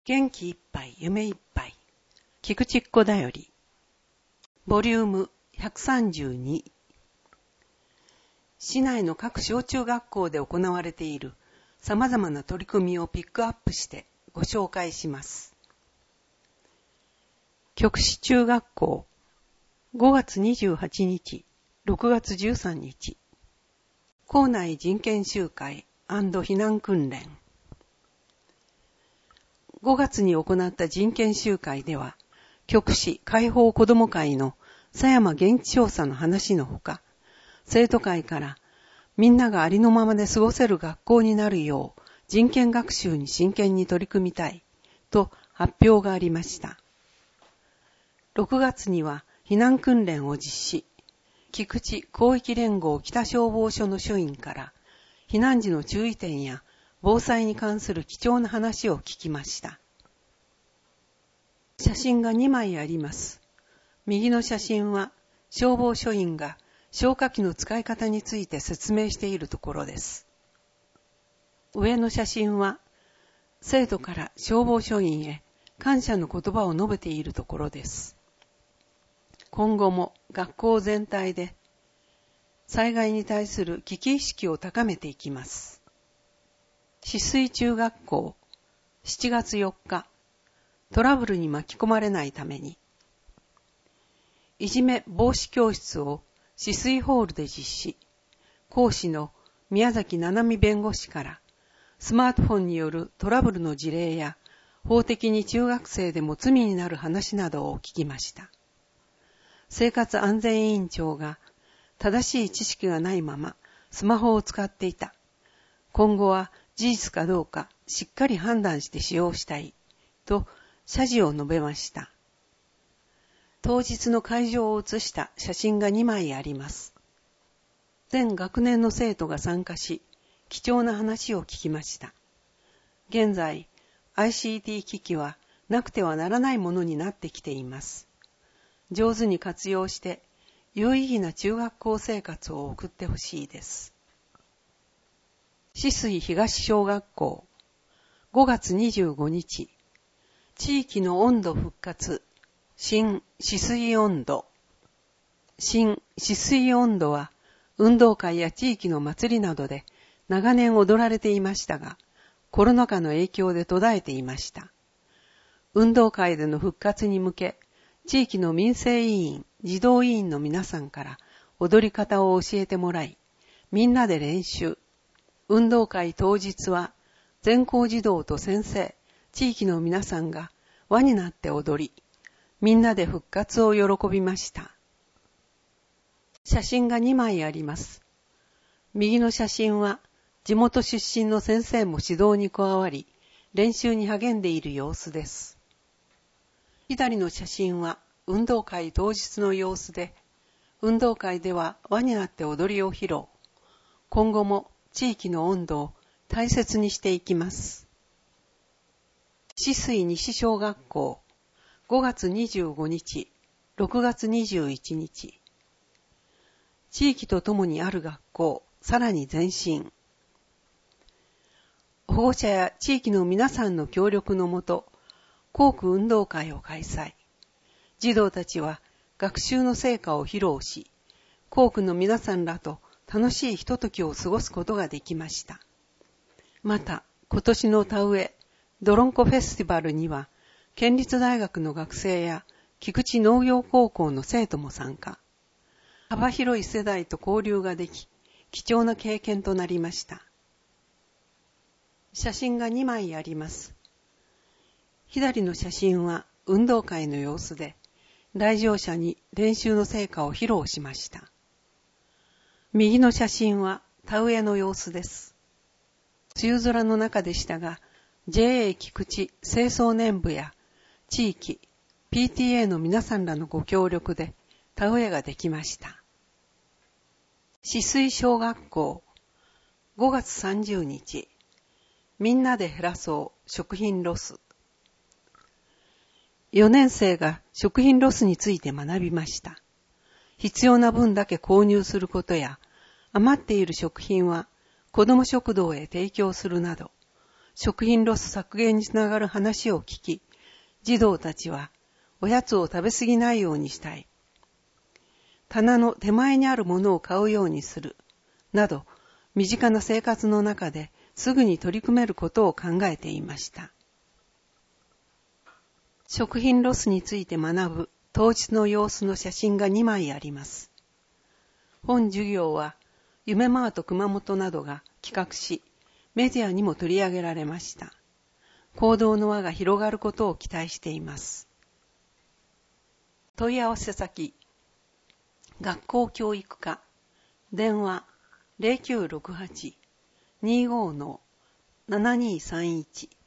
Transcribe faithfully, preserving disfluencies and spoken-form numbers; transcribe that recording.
元気いっぱい夢いっぱい菊池っ子だよりボリュームひゃくさんじゅうに。市内の各小中学校で行われている様々な取り組みをピックアップしてご紹介します。菊池中学校ごがつにじゅうはちにち、ろくがつじゅうさんにち校内人権集会&避難訓練。ごがつに行った人権集会では、菊池解放子ども会の佐山現地調査の話のほか、生徒会からみんながありのままで過ごせる学校になるよう人権学習に真剣に取り組みたいと発表がありました。ろくがつには避難訓練を実施。菊池広域連合北消防署の署員から避難時の注意点や防災に関する貴重な話を聞きました。写真がにまいあります。右の写真は消防署員が消火器の使い方について説明しているところです。上の写真は生徒から消防署員へ感謝の言葉を述べているところです。今後も学校全体で災害に対する危機意識を高めていきます。紫水中学校しちがつよっか、トラブルに巻き込まれないために、いじめ防止教室を紫水ホールで実施。講師の宮崎七海弁護士からスマートフォンによるトラブルの事例や法的に中学生でも罪になる話などを聞きました。生活安全委員長が正しい知識がないままスマホを使っていた。今後は事実かどうかしっかり判断して使用したいと謝辞を述べました。当日の会場を写した写真がにまいあります。全学年の生徒が参加し、貴重な話を聞きました。現在、アイシーティー 機器はなくてはならないものになってきています。上手に活用して有意義な中学校生活を送ってほしいです。紫水東小学校ごがつにじゅうごにち、地域の温度復活、新紫水温度。新紫水温度は運動会や地域の祭りなどで長年踊られていましたが、コロナ禍の影響で途絶えていました。運動会での復活に向け、地域の民生委員、児童委員の皆さんから踊り方を教えてもらい、みんなで練習。運動会当日は全校児童と先生、地域の皆さんが輪になって踊り、みんなで復活を喜びました。写真がにまいあります。右の写真は地元出身の先生も指導に加わり、練習に励んでいる様子です。左の写真は運動会当日の様子で、運動会では輪になって踊りを披露。今後も地域の温度を大切にしていきます。紫水西小学校ごがつにじゅうごにち、ろくがつにじゅういちにち。地域とともにある学校、さらに前進。保護者や地域の皆さんの協力のもと、校区運動会を開催。児童たちは学習の成果を披露し、校区の皆さんらと楽しいひとときを過ごすことができました。また、今年の田植え、どろんこフェスティバルには、県立大学の学生や菊池農業高校の生徒も参加。幅広い世代と交流ができ、貴重な経験となりました。写真がにまいあります。左の写真は運動会の様子で、来場者に練習の成果を披露しました。右の写真は田植えの様子です。梅雨空の中でしたが、ジェーエー 菊池清掃年部や地域、ピーティーエー の皆さんらのご協力で田植えができました。紫水小学校ごがつさんじゅうにち、みんなで減らそう食品ロス。よねん生が食品ロスについて学びました。必要な分だけ購入することや、余っている食品は子ども食堂へ提供するなど、 食品ロス削減につながる話を聞き、児童たちはおやつを食べ過ぎないようにしたい。棚の手前にあるものを買うようにする。など、身近な生活の中ですぐに取り組めることを考えていました。食品ロスについて学ぶ当日の様子の写真がにまいあります。本授業は夢マート熊本などが企画し、メディアにも取り上げられました。行動の輪が広がることを期待しています。問い合わせ先、学校教育課、電話 ゼロきゅうろくはち にーごー ななにーさんいち